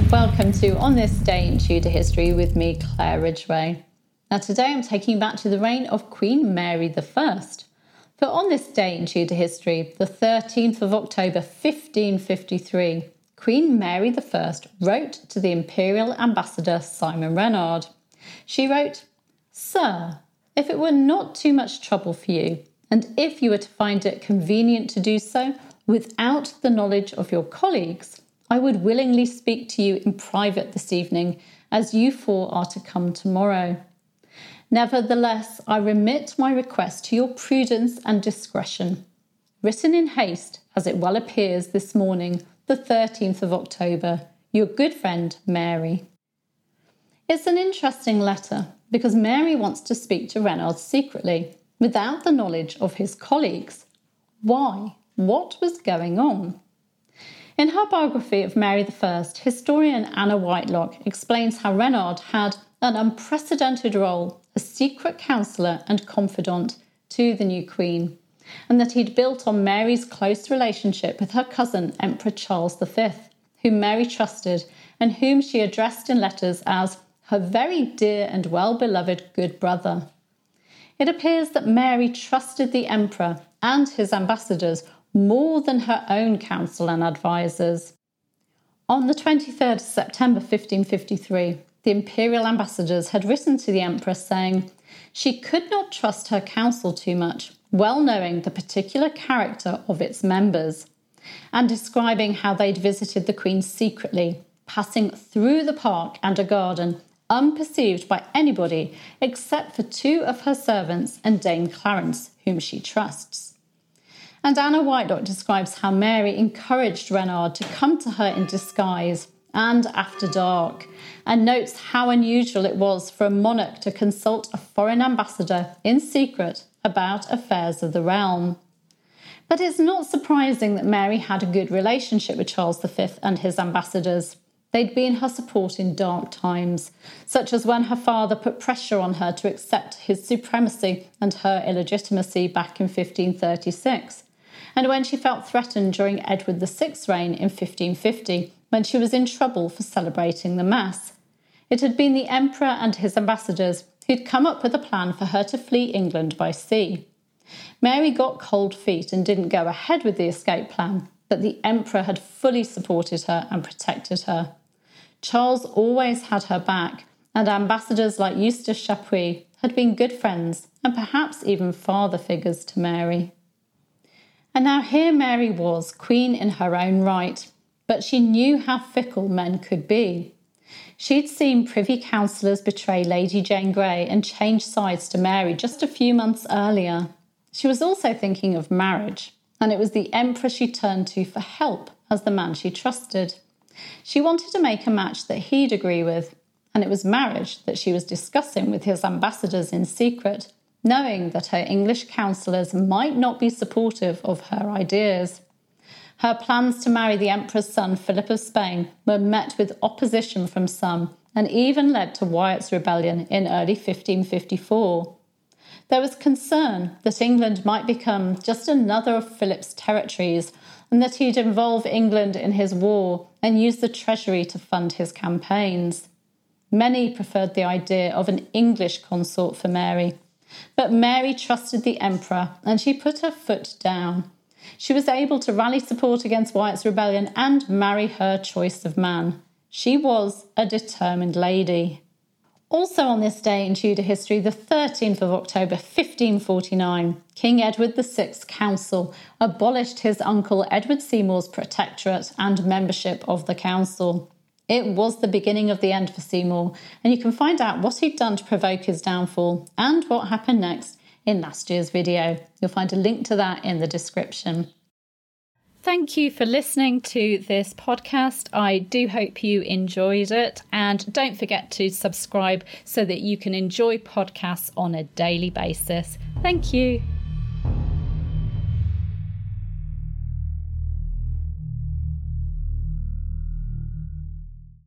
Welcome to On This Day in Tudor History with me, Claire Ridgway. Now today I'm taking you back to the reign of Queen Mary I. For on this day in Tudor history, the 13th of October 1553, Queen Mary I wrote to the Imperial Ambassador Simon Renard. She wrote, "Sir, if it were not too much trouble for you, and if you were to find it convenient to do so without the knowledge of your colleagues, I would willingly speak to you in private this evening, as you four are to come tomorrow. Nevertheless, I remit my request to your prudence and discretion. Written in haste, as it well appears this morning, the 13th of October, your good friend, Mary." It's an interesting letter because Mary wants to speak to Renard secretly, without the knowledge of his colleagues. Why? What was going on? In her biography of Mary I, historian Anna Whitelock explains how Renard had an unprecedented role as secret counsellor and confidant to the new queen, and that he'd built on Mary's close relationship with her cousin Emperor Charles V, whom Mary trusted and whom she addressed in letters as her very dear and well-beloved good brother. It appears that Mary trusted the emperor and his ambassadors more than her own counsel and advisers. On the 23rd of September 1553, the imperial ambassadors had written to the empress saying she could not trust her council too much, well knowing the particular character of its members, and describing how they'd visited the queen secretly, passing through the park and a garden, unperceived by anybody except for two of her servants and Dame Clarence, whom she trusts. And Anna Whitelock describes how Mary encouraged Renard to come to her in disguise and after dark, and notes how unusual it was for a monarch to consult a foreign ambassador in secret about affairs of the realm. But it's not surprising that Mary had a good relationship with Charles V and his ambassadors. They'd been her support in dark times, such as when her father put pressure on her to accept his supremacy and her illegitimacy back in 1536, and when she felt threatened during Edward VI's reign in 1550, when she was in trouble for celebrating the Mass. It had been the emperor and his ambassadors who'd come up with a plan for her to flee England by sea. Mary got cold feet and didn't go ahead with the escape plan, but the emperor had fully supported her and protected her. Charles always had her back, and ambassadors like Eustace Chapuis had been good friends and perhaps even father figures to Mary. And now here Mary was, queen in her own right, but she knew how fickle men could be. She'd seen privy councillors betray Lady Jane Grey and change sides to Mary just a few months earlier. She was also thinking of marriage, and it was the emperor she turned to for help as the man she trusted. She wanted to make a match that he'd agree with, and it was marriage that she was discussing with his ambassadors in secret, knowing that her English councillors might not be supportive of her ideas. Her plans to marry the emperor's son, Philip of Spain, were met with opposition from some and even led to Wyatt's rebellion in early 1554. There was concern that England might become just another of Philip's territories and that he'd involve England in his war and use the treasury to fund his campaigns. Many preferred the idea of an English consort for Mary, but Mary trusted the emperor and she put her foot down. She was able to rally support against Wyatt's rebellion and marry her choice of man. She was a determined lady. Also on this day in Tudor history, the 13th of October 1549, King Edward VI's Council abolished his uncle Edward Seymour's protectorate and membership of the council. It was the beginning of the end for Seymour, and you can find out what he'd done to provoke his downfall and what happened next in last year's video. You'll find a link to that in the description. Thank you for listening to this podcast. I do hope you enjoyed it, and don't forget to subscribe so that you can enjoy podcasts on a daily basis. Thank you.